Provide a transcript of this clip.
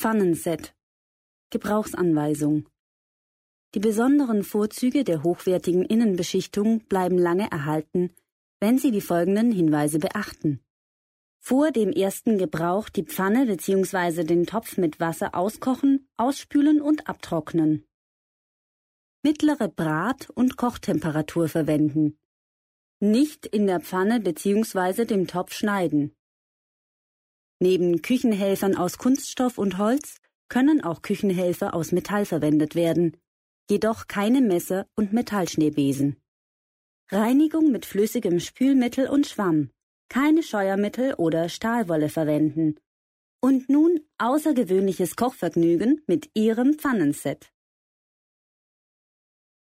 Pfannenset. Gebrauchsanweisung. Die besonderen Vorzüge der hochwertigen Innenbeschichtung bleiben lange erhalten, wenn Sie die folgenden Hinweise beachten. Vor dem ersten Gebrauch die Pfanne bzw. den Topf mit Wasser auskochen, ausspülen und abtrocknen. Mittlere Brat- und Kochtemperatur verwenden. Nicht in der Pfanne bzw. dem Topf schneiden. Neben Küchenhelfern aus Kunststoff und Holz können auch Küchenhelfer aus Metall verwendet werden, jedoch keine Messer und Metallschneebesen. Reinigung mit flüssigem Spülmittel und Schwamm, keine Scheuermittel oder Stahlwolle verwenden. Und nun außergewöhnliches Kochvergnügen mit Ihrem Pfannenset.